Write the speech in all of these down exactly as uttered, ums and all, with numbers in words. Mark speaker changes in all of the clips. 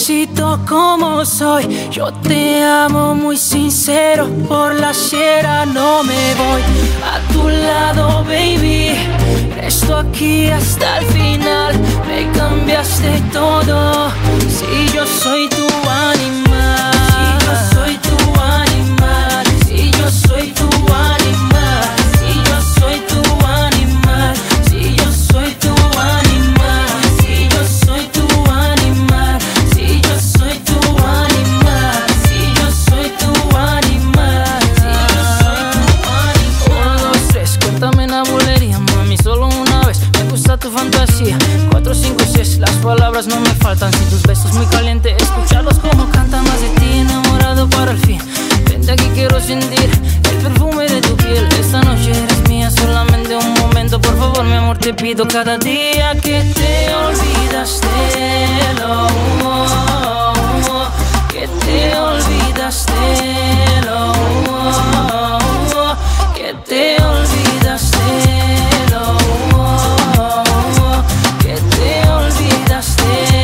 Speaker 1: Pobrecito como soy, yo te amo muy sincero. Por la sierra no me voy, a tu lado, baby. Resto aquí hasta el final. Me cambiaste todo. Si yo soy tu animal, si yo soy tu animal, si yo soy tu animal, si yo soy tu animal, si yo soy tu animal, si yo soy tu animal, si yo soy tu animal, si yo soy tu animal, si yo soy tu animal. Uno, dos, tres, cuéntame una bulería, mami, solo una vez. Me gusta tu fantasía. Cuatro, cinco, seis, las palabras no me faltan. Sin tus besos muy caliente, escucharlos como cantan. Más de ti enamorado para el fin. Vente aquí, quiero sentir el perfume de tu piel. Esta noche eres mía, solamente un momento. Por favor, mi amor, te pido cada día que te olvidaste. Lo, oh, oh, que te olvidaste. Lo, oh, oh, que te olvidaste. Lo, oh, oh, que te olvidaste.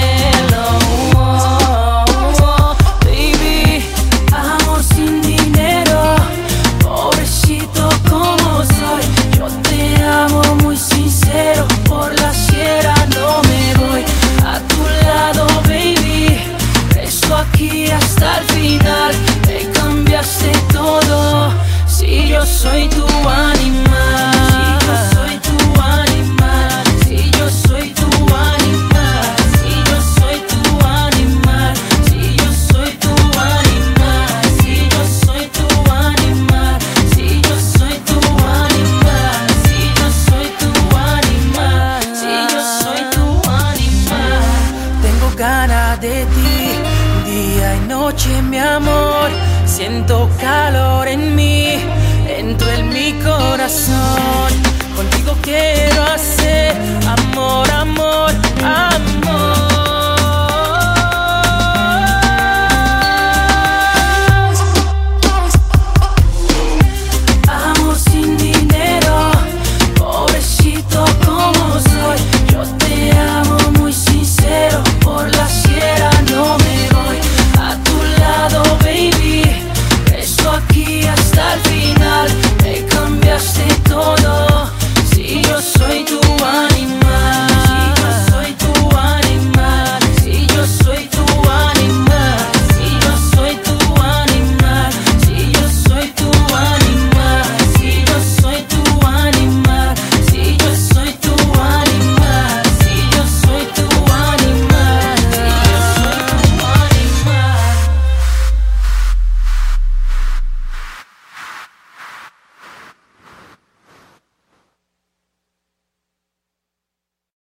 Speaker 1: Lo, oh, oh, baby, amor sin dinero. Pobrecito como soy, yo te amo muy sincero. Por la sierra no me voy, a tu lado, baby. Resto aquí hasta el final. Me cambiaste todo. Si yo soy tu animal, si yo soy tu animal, si yo soy tu animal, si yo soy tu animal, si yo soy tu animal, si yo soy tu animal, si yo soy tu animal, si yo soy tu animal, si yo soy tu animal. Tengo ganas de ti, día y noche, mi amor. Siento calor en mí, entro en mi corazón. Contigo quiero hacer amor, amor.